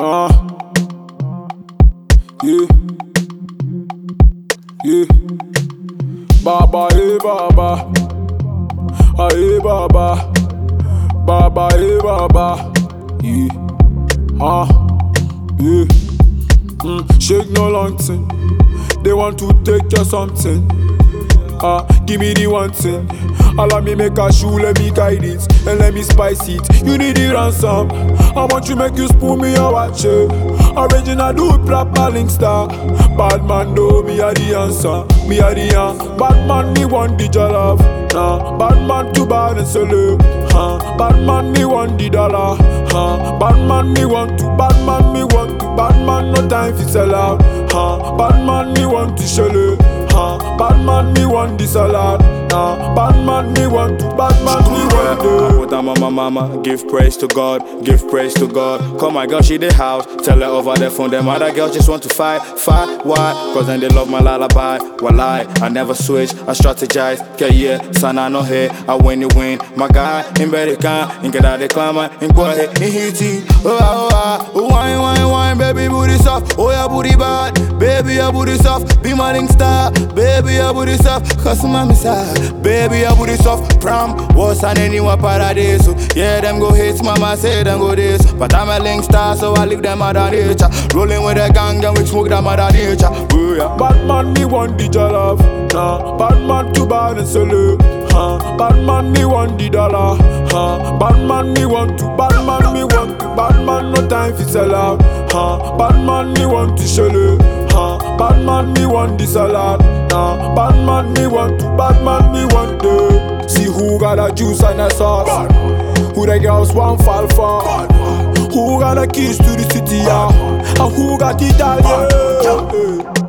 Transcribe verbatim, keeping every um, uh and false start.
Ah, yeah, yeah. Baba, hey Baba, ah hey Baba, Baba, hey Baba, yeah, ah, yeah. Mm, shake no long thing. They want to take you something. Ah, give me the one thing. Allow me make a shoe, let me guide it, and let me spice it. You need the ransom. I want you make you spoon me your watch it. Original do it proper link star. Bad man do me a the answer. Me a the answer. Bad man me want the jollof. Nah, bad man too bad and solo. Huh? Bad man me want the dollar. Huh? Bad man me want to. Bad man me want to. Bad man no time fi sell out. Huh? Bad man me want to show. Huh? Bad man me want the salad. Nah, bad man me want to, bad man me want to. I put her on my mama, give praise to God, give praise to God. Call my girl, she the house, tell her over the phone. Them other girls just want to fight, fight, why? Cause then they love my lullaby. Well I, I never switch, I strategize. Okay, yeah, son I know here, I win you win. My guy, in better can, in get out the climber, in go ahead, in hit it. Oh, oh, oh, oh, wine, wine, wine, baby booty soft. Oh, yeah, booty bad, baby, your booty soft. Be my ring star, baby, your booty soft. Cause my missile. Baby, I booty soft, prom, was an anyone paradise. Yeah, them go hate, mama say them go this. But I'm a link star, so I leave them out of nature. Rolling with a gang and we smoke them out of nature. Oh, yeah. Bad man me want the jollof. Nah, bad man too bad and solo. Huh? Bad man me want the dollar. Huh? Bad man me want to. Bad man me want to. Bad man no time fi sell out. Huh? Bad man me want to show. Huh? Bad man me want the salad. Nah, bad man me want to. Bad man me want to. See who got a juice and a sauce. Who the girls want fall for. Who got the keys to the city, yeah. And who got the dollar.